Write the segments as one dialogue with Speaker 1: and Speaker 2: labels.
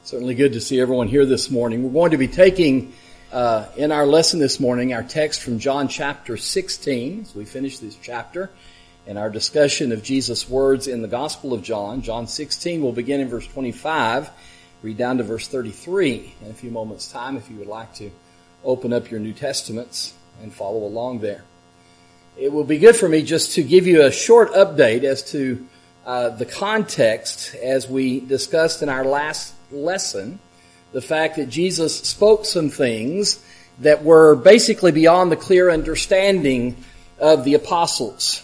Speaker 1: Certainly good to see everyone here this morning. We're going to be taking in our lesson this morning our text from John chapter 16 as we finish this chapter and our discussion of Jesus' words in the Gospel of John. John 16 will begin in verse 25, read down to verse 33 in a few moments' time if you would like to open up your New Testaments and follow along there. It will be good for me just to give you a short update as to the context as we discussed in our last lesson, the fact that Jesus spoke some things that were basically beyond the clear understanding of the apostles.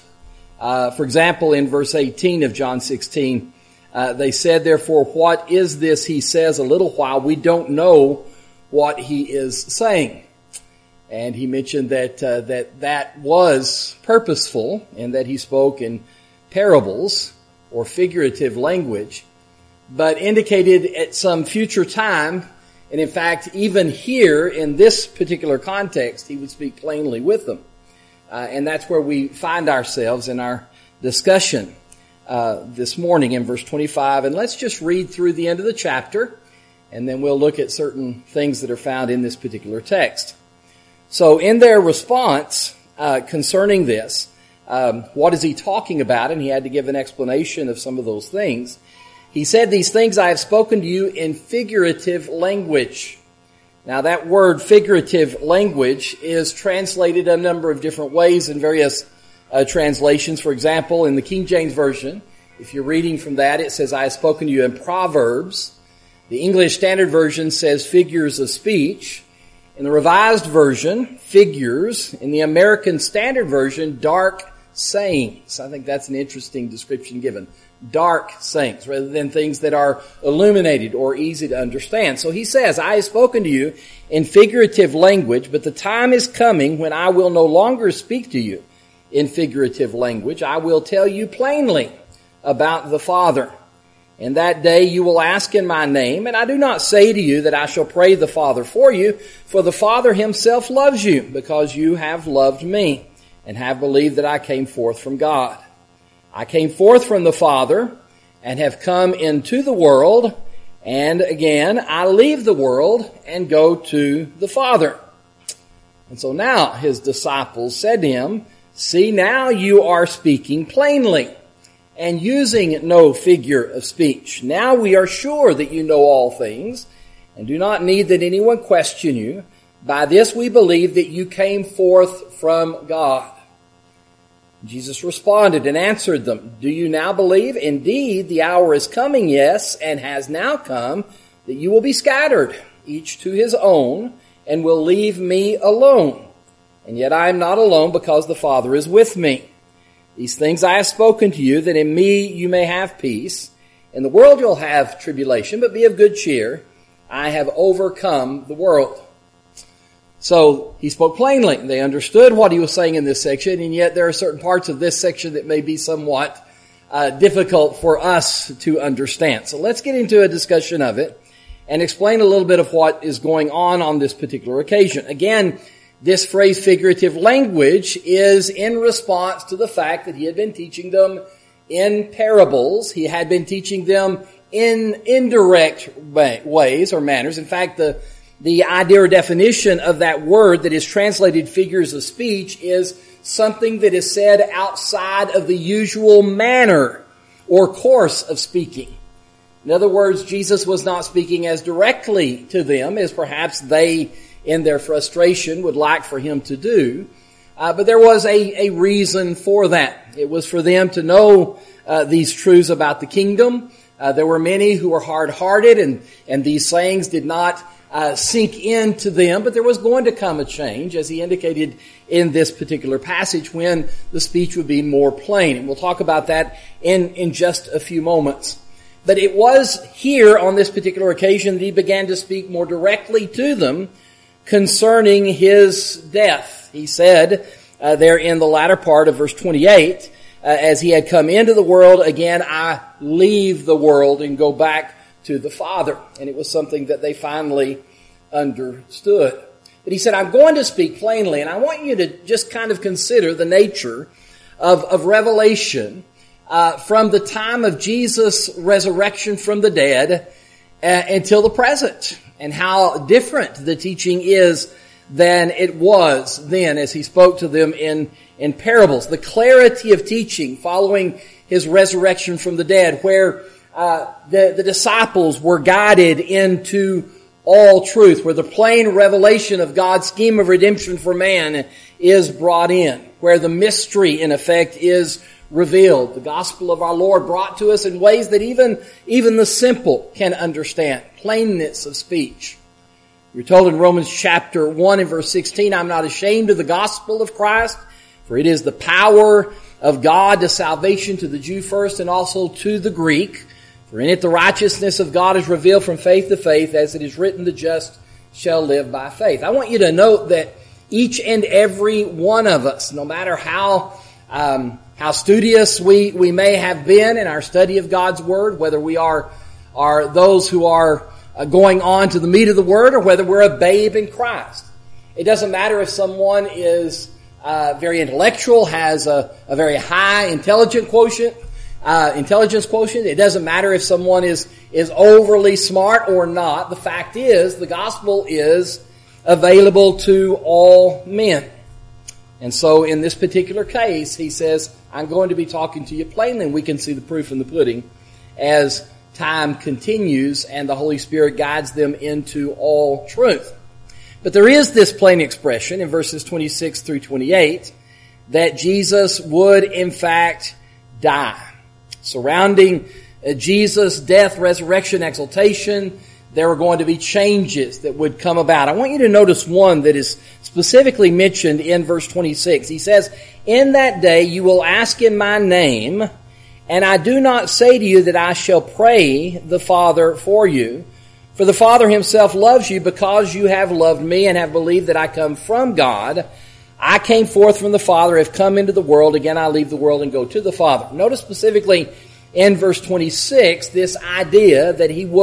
Speaker 1: For example, in verse 18 of John 16, they said, "Therefore, what is this he says a little while? We don't know what he is saying." And he mentioned that that was purposeful and that he spoke in parables or figurative language, but indicated at some future time, and in fact, even here in this particular context, he would speak plainly with them. And that's where we find ourselves in our discussion this morning in verse 25. And let's just read through the end of the chapter, and then we'll look at certain things that are found in this particular text. So in their response concerning this, what is he talking about? And he had to give an explanation of some of those things. He said, "These things I have spoken to you in figurative language." Now that word figurative language is translated a number of different ways in various translations. For example, in the King James Version, if you're reading from that, it says, "I have spoken to you in proverbs." The English Standard Version says figures of speech. In the Revised Version, figures. In the American Standard Version, dark sayings. I think that's an interesting description given. Dark sayings, rather than things that are illuminated or easy to understand. So he says, "I have spoken to you in figurative language, but the time is coming when I will no longer speak to you in figurative language. I will tell you plainly about the Father. In that day you will ask in my name, and I do not say to you that I shall pray the Father for you, for the Father himself loves you, because you have loved me, and have believed that I came forth from God. I came forth from the Father, and have come into the world, and again I leave the world, and go to the Father." And so now his disciples said to him, "See, now you are speaking plainly, and using no figure of speech. Now we are sure that you know all things, and do not need that anyone question you. By this we believe that you came forth from God." Jesus responded and answered them, "Do you now believe? Indeed, the hour is coming, yes, and has now come, that you will be scattered, each to his own, and will leave me alone. And yet I am not alone, because the Father is with me. These things I have spoken to you, that in me you may have peace. In the world you'll have tribulation, but be of good cheer. I have overcome the world." So he spoke plainly. They understood what he was saying in this section, and yet there are certain parts of this section that may be somewhat difficult for us to understand. So let's get into a discussion of it and explain a little bit of what is going on this particular occasion. Again, this phrase figurative language is in response to the fact that he had been teaching them in parables. He had been teaching them in indirect ways or manners. In fact, the idea or definition of that word that is translated figures of speech is something that is said outside of the usual manner or course of speaking. In other words, Jesus was not speaking as directly to them as perhaps they, in their frustration, would like for him to do. But there was a reason for that. It was for them to know these truths about the kingdom. There were many who were hard-hearted, and these sayings did not sink into them, but there was going to come a change, as he indicated in this particular passage, when the speech would be more plain. And we'll talk about that in just a few moments. But it was here on this particular occasion that he began to speak more directly to them concerning his death. He said there in the latter part of verse 28, as he had come into the world, again I leave the world and go back to the Father. And it was something that they finally understood. But he said, "I'm going to speak plainly," and I want you to just kind of consider the nature of revelation from the time of Jesus' resurrection from the dead until the present, and how different the teaching is than it was then as he spoke to them in parables. The clarity of teaching following his resurrection from the dead, where the disciples were guided into all truth, where the plain revelation of God's scheme of redemption for man is brought in, where the mystery, in effect, is revealed. The gospel of our Lord brought to us in ways that even the simple can understand. Plainness of speech. We're told in Romans chapter 1 and verse 16, I'm not ashamed of the gospel of Christ, for it is the power of God to salvation to the Jew first and also to the Greek. For in it the righteousness of God is revealed from faith to faith, as it is written, the just shall live by faith. I want you to note that each and every one of us, no matter how studious we may have been in our study of God's Word, whether we are those who are going on to the meat of the Word, or whether we're a babe in Christ. It doesn't matter if someone is very intellectual, has a very high intelligence quotient. It doesn't matter if someone is overly smart or not. The fact is, the gospel is available to all men. And so in this particular case, he says, I'm going to be talking to you plainly, and we can see the proof in the pudding as time continues and the Holy Spirit guides them into all truth. But there is this plain expression in verses 26 through 28 that Jesus would in fact die. Surrounding Jesus' death, resurrection, exaltation, there were going to be changes that would come about. I want you to notice one that is specifically mentioned in verse 26. He says, in that day you will ask in my name, and I do not say to you that I shall pray the Father for you. For the Father himself loves you because you have loved me and have believed that I come from God. I came forth from the Father, have come into the world. Again, I leave the world and go to the Father. Notice specifically in verse 26 this idea that he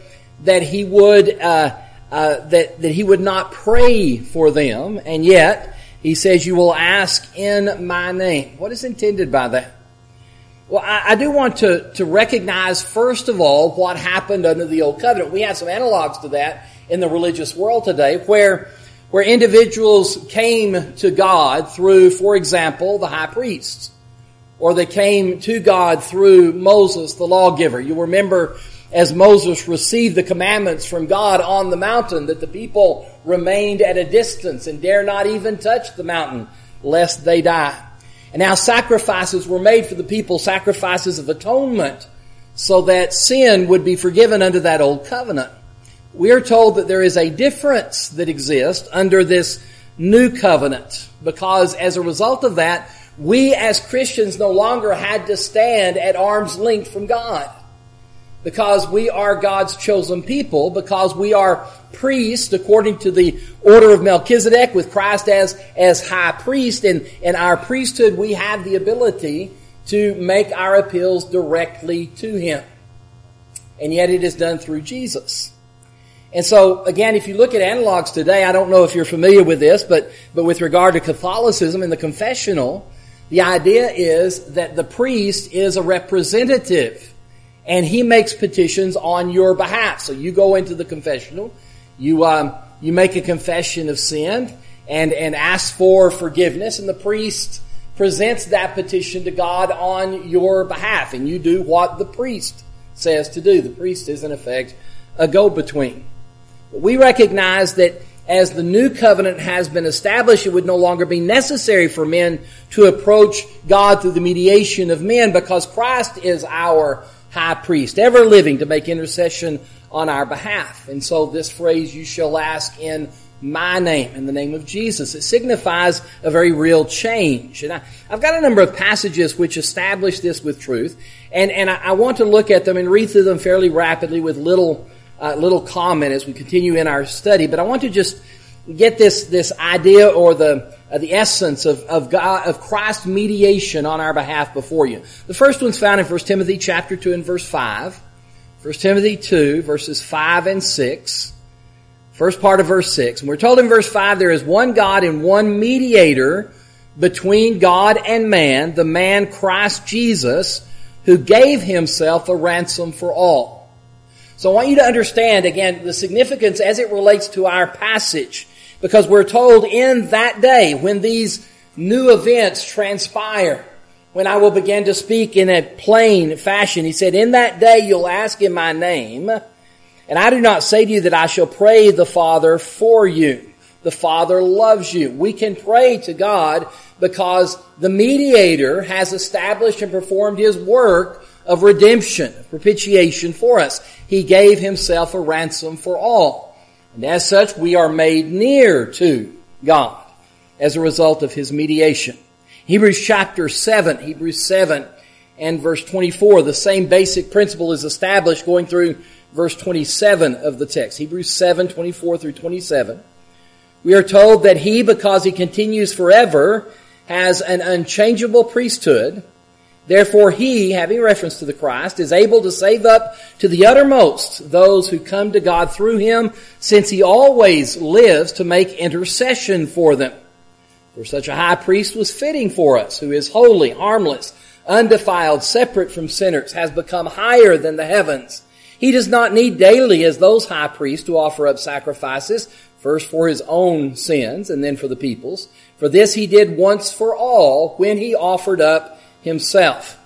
Speaker 1: would not pray for them, and yet he says, you will ask in my name. What is intended by that? Well, I do want to recognize, first of all, what happened under the Old Covenant. We have some analogs to that in the religious world today, where individuals came to God through, for example, the high priests, or they came to God through Moses, the lawgiver. You remember as Moses received the commandments from God on the mountain, that the people remained at a distance and dare not even touch the mountain lest they die. And now sacrifices were made for the people, sacrifices of atonement, so that sin would be forgiven under that old covenant. We are told that there is a difference that exists under this new covenant, because as a result of that, we as Christians no longer had to stand at arm's length from God. Because we are God's chosen people, because we are priests according to the order of Melchizedek, with Christ as high priest, and in our priesthood we have the ability to make our appeals directly to him. And yet it is done through Jesus. And so, again, if you look at analogs today, I don't know if you're familiar with this, but with regard to Catholicism and the confessional, the idea is that the priest is a representative, and he makes petitions on your behalf. So you go into the confessional, you make a confession of sin and ask for forgiveness, and the priest presents that petition to God on your behalf, and you do what the priest says to do. The priest is, in effect, a go-between. But we recognize that as the new covenant has been established, it would no longer be necessary for men to approach God through the mediation of men, because Christ is our high priest, ever living to make intercession on our behalf. And so this phrase, you shall ask in my name, in the name of Jesus, it signifies a very real change. And I've got a number of passages which establish this with truth, and I want to look at them and read through them fairly rapidly with little comment as we continue in our study. But I want to just get this idea or the essence of God, of Christ's mediation on our behalf before you. The first one's found in 1 Timothy chapter 2 and verse 5. 1 Timothy 2 verses 5 and 6. First part of verse 6. And we're told in verse 5, there is one God and one mediator between God and man, the man Christ Jesus, who gave himself a ransom for all. So I want you to understand, again, the significance as it relates to our passage. Because we're told in that day, when these new events transpire, when I will begin to speak in a plain fashion, he said, in that day you'll ask in my name, and I do not say to you that I shall pray the Father for you. The Father loves you. We can pray to God because the mediator has established and performed his work of redemption, propitiation for us. He gave himself a ransom for all. And as such, we are made near to God as a result of his mediation. Hebrews chapter 7, Hebrews 7 and verse 24, the same basic principle is established going through verse 27 of the text. Hebrews 7, 24 through 27. We are told that he, because he continues forever, has an unchangeable priesthood. Therefore he, having reference to the Christ, is able to save up to the uttermost those who come to God through him, since he always lives to make intercession for them. For such a high priest was fitting for us, who is holy, harmless, undefiled, separate from sinners, has become higher than the heavens. He does not need daily, as those high priests, to offer up sacrifices, first for his own sins and then for the people's. For this he did once for all when he offered up himself.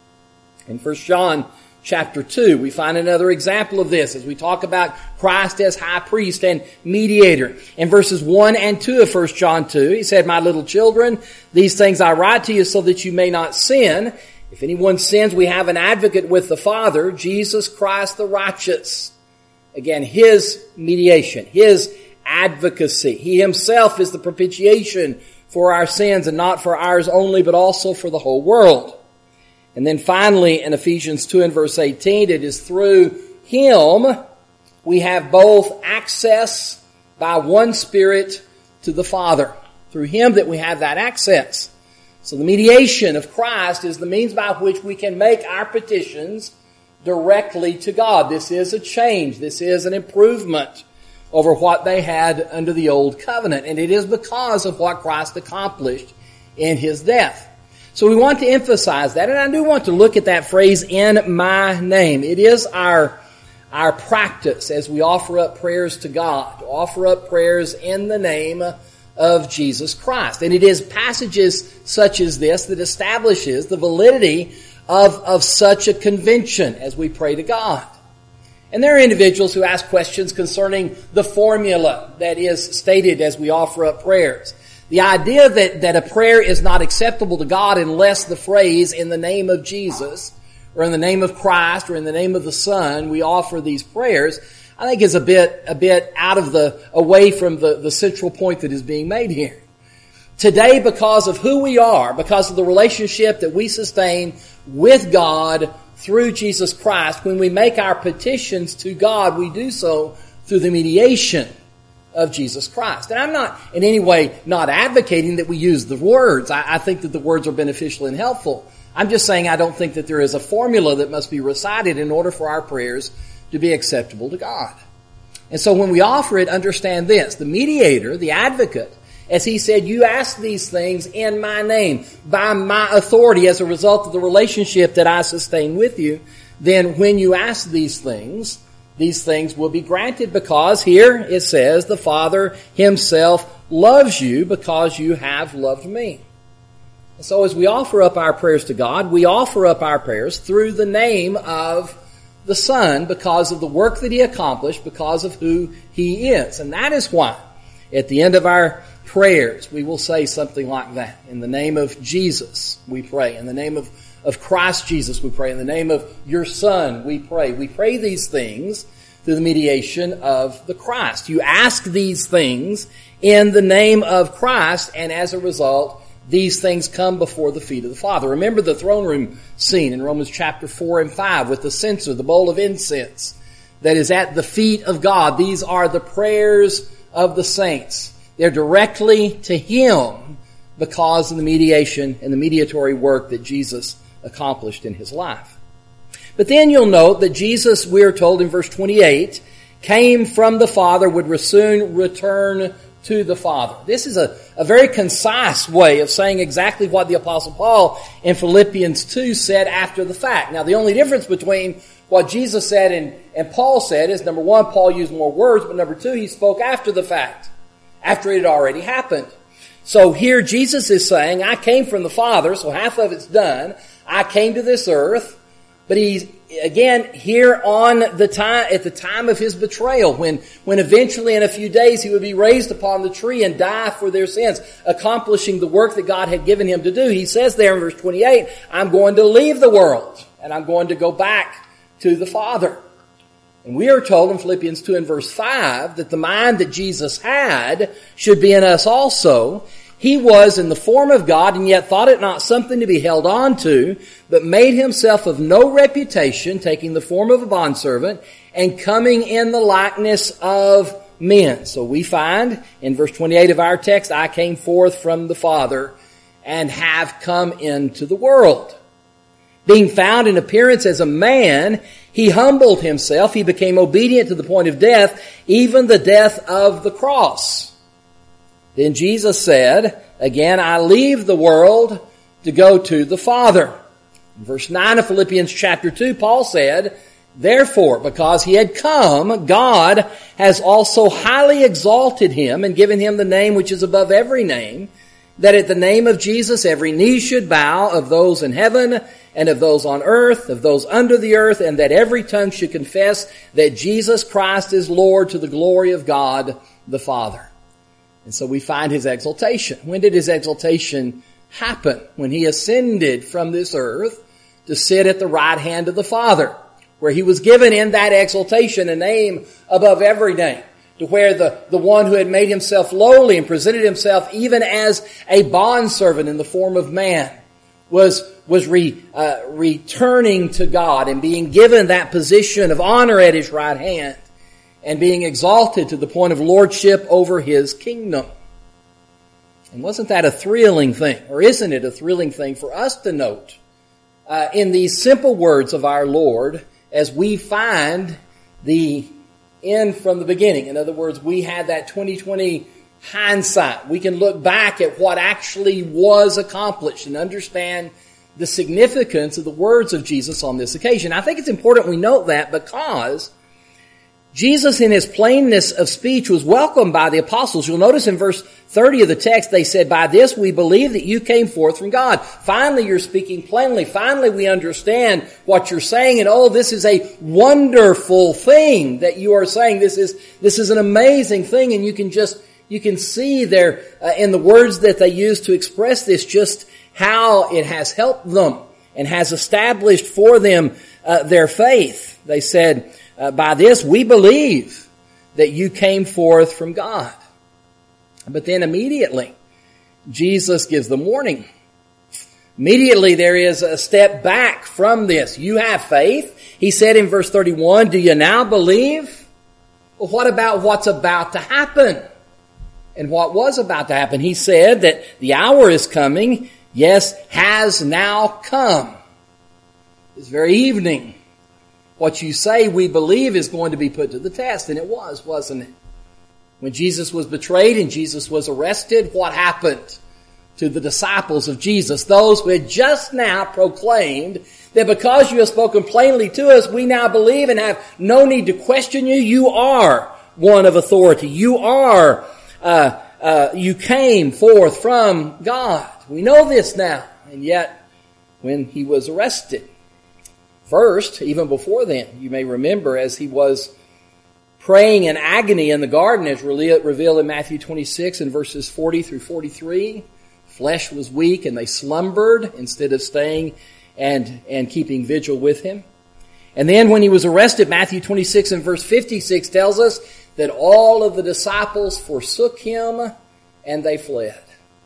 Speaker 1: In 1 John chapter 2, we find another example of this as we talk about Christ as high priest and mediator. In verses 1 and 2 of 1 John 2, he said, my little children, these things I write to you so that you may not sin. If anyone sins, we have an advocate with the Father, Jesus Christ the righteous. Again, his mediation, his advocacy. He himself is the propitiation for our sins, and not for ours only, but also for the whole world. And then finally, in Ephesians 2 and verse 18, it is through him we have both access by one Spirit to the Father. Through him that we have that access. So the mediation of Christ is the means by which we can make our petitions directly to God. This is a change. This is an improvement over what they had under the old covenant. And it is because of what Christ accomplished in his death. So we want to emphasize that, and I do want to look at that phrase, in my name. It is our practice as we offer up prayers to God, to offer up prayers in the name of Jesus Christ. And it is passages such as this that establishes the validity of such a convention as we pray to God. And there are individuals who ask questions concerning the formula that is stated as we offer up prayers. The idea that a prayer is not acceptable to God unless the phrase, in the name of Jesus, or in the name of Christ, or in the name of the Son, we offer these prayers, I think is a bit away from the central point that is being made here. Today, because of who we are, because of the relationship that we sustain with God through Jesus Christ, when we make our petitions to God, we do so through the mediation of Jesus Christ. And I'm not in any way not advocating that we use the words. I think that the words are beneficial and helpful. I'm just saying I don't think that there is a formula that must be recited in order for our prayers to be acceptable to God. And so when we offer it, understand this. The mediator, the advocate, as he said, you ask these things in my name, by my authority as a result of the relationship that I sustain with you, then when you ask these things will be granted because here it says the Father himself loves you because you have loved me. And so as we offer up our prayers to God, we offer up our prayers through the name of the Son because of the work that he accomplished, because of who he is. And that is why at the end of our prayers we will say something like that. In the name of Jesus we pray. In the name of Christ Jesus we pray. In the name of your Son we pray. We pray these things through the mediation of the Christ. You ask these things in the name of Christ, and as a result, these things come before the feet of the Father. Remember the throne room scene in Romans chapter 4 and 5 with the censer, the bowl of incense that is at the feet of God. These are the prayers of the saints. They're directly to him because of the mediation and the mediatory work that Jesus accomplished in his life. But then you'll note that Jesus, we are told in verse 28, came from the Father, would soon return to the Father. This is a very concise way of saying exactly what the Apostle Paul in Philippians 2 said after the fact. Now, the only difference between what Jesus said and Paul said is, number one, Paul used more words, but number two, he spoke after the fact, after it had already happened. So here Jesus is saying, I came from the Father, so half of it's done. I came to this earth. But he's, again, here at the time of his betrayal, when eventually in a few days he would be raised upon the tree and die for their sins, accomplishing the work that God had given him to do. He says there in verse 28, I'm going to leave the world and I'm going to go back to the Father. And we are told in Philippians 2 and verse 5 that the mind that Jesus had should be in us also. He was in the form of God and yet thought it not something to be held on to, but made himself of no reputation, taking the form of a bondservant and coming in the likeness of men. So we find in verse 28 of our text, I came forth from the Father and have come into the world. Being found in appearance as a man, he humbled himself. He became obedient to the point of death, even the death of the cross. Then Jesus said, again, I leave the world to go to the Father. In verse 9 of Philippians chapter 2, Paul said, therefore, because he had come, God has also highly exalted him and given him the name which is above every name, that at the name of Jesus every knee should bow, of those in heaven and of those on earth, of those under the earth, and that every tongue should confess that Jesus Christ is Lord, to the glory of God the Father. And so we find his exaltation. When did his exaltation happen? When he ascended from this earth to sit at the right hand of the Father, where he was given in that exaltation a name above every name, to where the one who had made himself lowly and presented himself even as a bondservant in the form of man was returning to God and being given that position of honor at his right hand, and being exalted to the point of lordship over his kingdom. And wasn't that a thrilling thing? Or isn't it a thrilling thing for us to note in these simple words of our Lord as we find the end from the beginning? In other words, we had that 2020 hindsight. We can look back at what actually was accomplished and understand the significance of the words of Jesus on this occasion. I think it's important we note that because Jesus, in his plainness of speech, was welcomed by the apostles. You'll notice in verse 30 of the text, they said, by this we believe that you came forth from God. Finally, you're speaking plainly. Finally, we understand what you're saying. And oh, this is a wonderful thing that you are saying. This is an amazing thing. And you can see there in the words that they use to express this, just how it has helped them and has established for them their faith. They said, by this we believe that you came forth from God. But then immediately, Jesus gives the warning. Immediately there is a step back from this. You have faith. He said in verse 31, do you now believe? Well, what about what's about to happen? And what was about to happen? He said that the hour is coming, yes, has now come. This very evening, what you say we believe is going to be put to the test. And it was, wasn't it? When Jesus was betrayed and Jesus was arrested, what happened to the disciples of Jesus? Those who had just now proclaimed that because you have spoken plainly to us, we now believe and have no need to question you. You are one of authority. You are, you came forth from God. We know this now. And yet, when he was arrested, first, even before then, you may remember as he was praying in agony in the garden, as revealed in Matthew 26 and verses 40 through 43, flesh was weak and they slumbered instead of staying and keeping vigil with him. And then when he was arrested, Matthew 26 and verse 56 tells us that all of the disciples forsook him and they fled.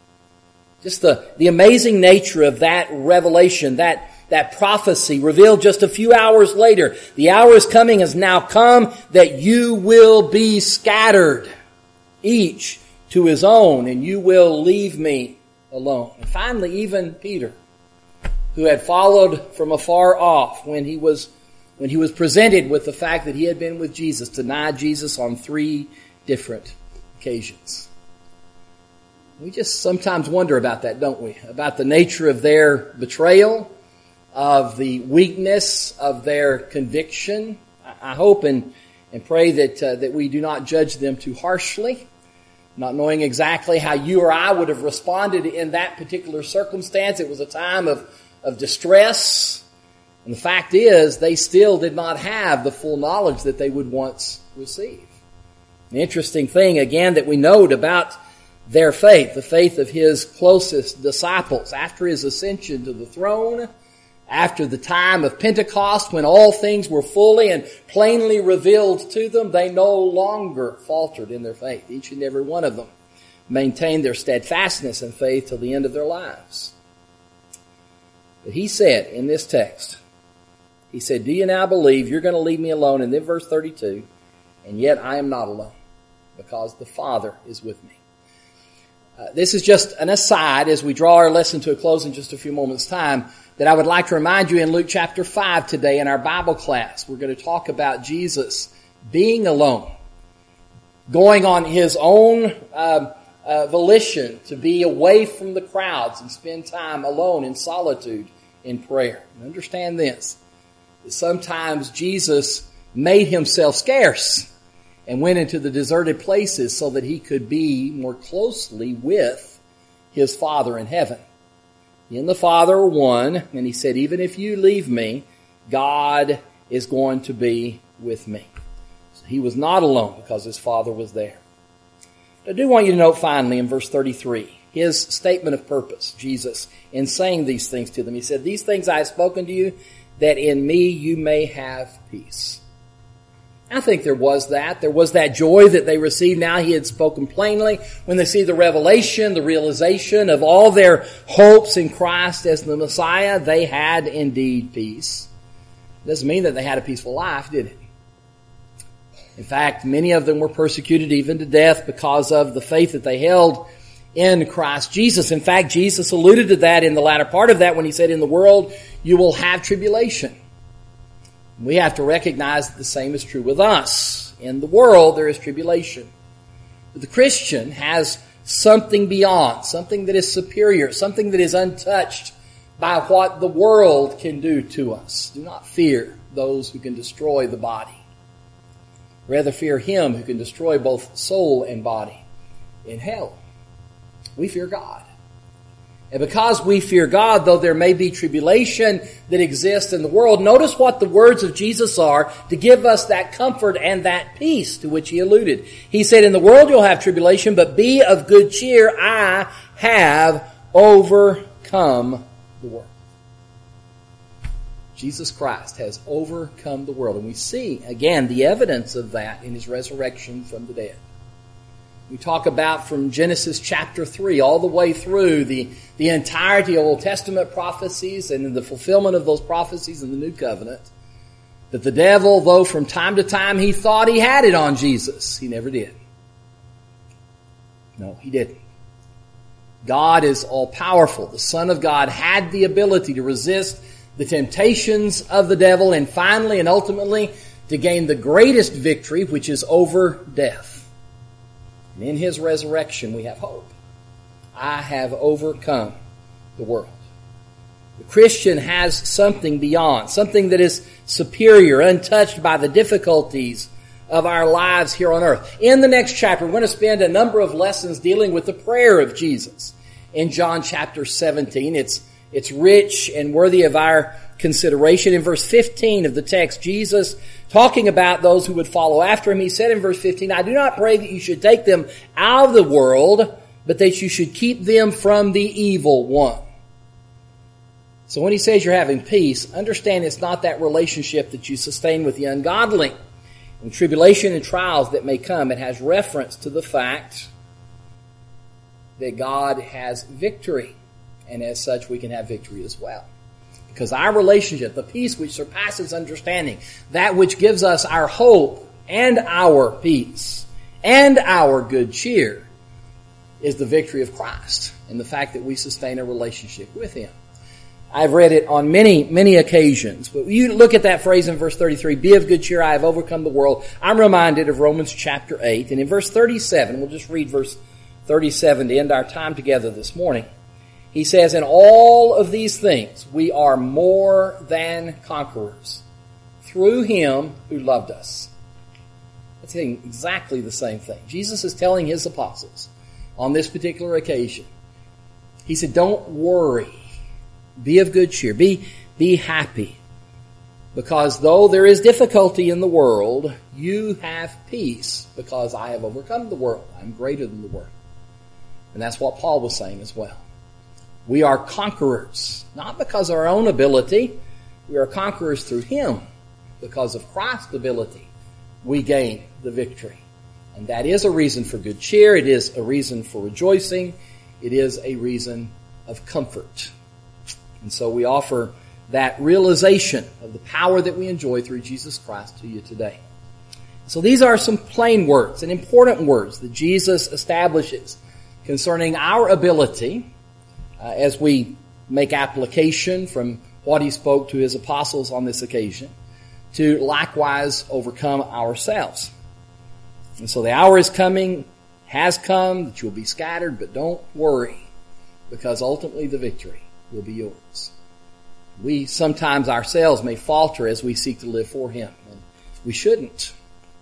Speaker 1: Just the amazing nature of that revelation, that prophecy revealed just a few hours later. The hour is coming, has now come, that you will be scattered, each to his own, and you will leave me alone. And finally, even Peter, who had followed from afar off when he was presented with the fact that he had been with Jesus, denied Jesus on 3 different occasions. We just sometimes wonder about that, don't we? About the nature of their betrayal, of the weakness of their conviction. I hope and pray that we do not judge them too harshly, not knowing exactly how you or I would have responded in that particular circumstance. It was a time of distress. And the fact is, they still did not have the full knowledge that they would once receive. An interesting thing, again, that we note about their faith, the faith of his closest disciples, after his ascension to the throne, after the time of Pentecost, when all things were fully and plainly revealed to them, they no longer faltered in their faith. Each and every one of them maintained their steadfastness and faith till the end of their lives. But he said in this text, he said, do you now believe you're going to leave me alone? And then verse 32, and yet I am not alone, because the Father is with me. This is just an aside as we draw our lesson to a close in just a few moments' time, that I would like to remind you in Luke chapter 5 today in our Bible class. We're going to talk about Jesus being alone, going on his own volition to be away from the crowds and spend time alone in solitude in prayer. And understand this, that sometimes Jesus made himself scarce and went into the deserted places so that he could be more closely with his Father in heaven. He and the Father are one, and he said, even if you leave me, God is going to be with me. So he was not alone because his Father was there. I do want you to note finally in verse 33, his statement of purpose, Jesus, in saying these things to them. He said, these things I have spoken to you, that in me you may have peace. I think there was that. There was that joy that they received. Now he had spoken plainly. When they see the revelation, the realization of all their hopes in Christ as the Messiah, they had indeed peace. Doesn't mean that they had a peaceful life, did it? In fact, many of them were persecuted even to death because of the faith that they held in Christ Jesus. In fact, Jesus alluded to that in the latter part of that when he said, in the world you will have tribulation. We have to recognize that the same is true with us. In the world, there is tribulation. But the Christian has something beyond, something that is superior, something that is untouched by what the world can do to us. Do not fear those who can destroy the body. Rather fear him who can destroy both soul and body in hell. We fear God. And because we fear God, though there may be tribulation that exists in the world, notice what the words of Jesus are to give us that comfort and that peace to which he alluded. He said, in the world you'll have tribulation, but be of good cheer. I have overcome the world. Jesus Christ has overcome the world. And we see, again, the evidence of that in his resurrection from the dead. We talk about from Genesis chapter 3 all the way through the entirety of Old Testament prophecies and in the fulfillment of those prophecies in the New Covenant, that the devil, though from time to time he thought he had it on Jesus, he never did. No, he didn't. God is all-powerful. The Son of God had the ability to resist the temptations of the devil and finally and ultimately to gain the greatest victory, which is over death. And in his resurrection, we have hope. I have overcome the world. The Christian has something beyond, something that is superior, untouched by the difficulties of our lives here on earth. In the next chapter, we're going to spend a number of lessons dealing with the prayer of Jesus. In John chapter 17, it's rich and worthy of our consideration. In verse 15 of the text, Jesus, talking about those who would follow after him, he said in verse 15, I do not pray that you should take them out of the world, but that you should keep them from the evil one. So when he says you're having peace, understand it's not that relationship that you sustain with the ungodly. In tribulation and trials that may come, it has reference to the fact that God has victory. And as such, we can have victory as well. Because our relationship, the peace which surpasses understanding, that which gives us our hope and our peace and our good cheer, is the victory of Christ and the fact that we sustain a relationship with him. I've read it on many, many occasions. But you look at that phrase in verse 33, be of good cheer, I have overcome the world. I'm reminded of Romans chapter 8. And in verse 37, we'll just read verse 37 to end our time together this morning. He says, in all of these things, we are more than conquerors through Him who loved us. That's exactly the same thing. Jesus is telling His apostles on this particular occasion. He said, don't worry. Be of good cheer. Be happy. Because though there is difficulty in the world, you have peace because I have overcome the world. I'm greater than the world. And that's what Paul was saying as well. We are conquerors, not because of our own ability. We are conquerors through Him. Because of Christ's ability, we gain the victory. And that is a reason for good cheer. It is a reason for rejoicing. It is a reason of comfort. And so we offer that realization of the power that we enjoy through Jesus Christ to you today. So these are some plain words and important words that Jesus establishes concerning our ability as we make application from what He spoke to His apostles on this occasion to likewise overcome ourselves. And so the hour is coming, has come, that you'll be scattered, but don't worry, because ultimately the victory will be yours. We sometimes ourselves may falter as we seek to live for Him, and we shouldn't.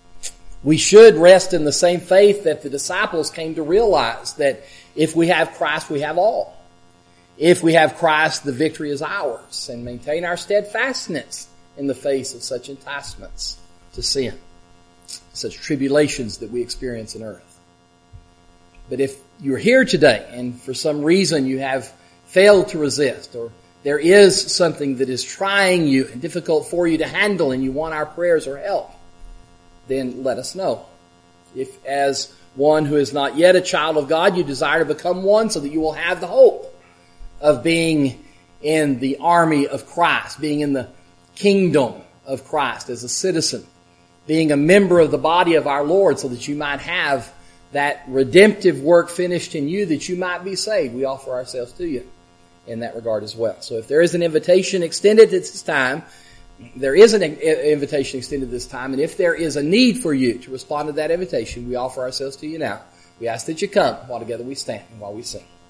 Speaker 1: We should rest in the same faith that the disciples came to realize, that if we have Christ, we have all. If we have Christ, the victory is ours, and maintain our steadfastness in the face of such enticements to sin, such tribulations that we experience in earth. But if you're here today and for some reason you have failed to resist, or there is something that is trying you and difficult for you to handle and you want our prayers or help, then let us know. If as one who is not yet a child of God, you desire to become one so that you will have the hope of being in the army of Christ, being in the kingdom of Christ as a citizen, being a member of the body of our Lord so that you might have that redemptive work finished in you, that you might be saved. We offer ourselves to you in that regard as well. So if there is an invitation extended at this time, there is an invitation extended this time, and if there is a need for you to respond to that invitation, we offer ourselves to you now. We ask that you come while together we stand and while we sing.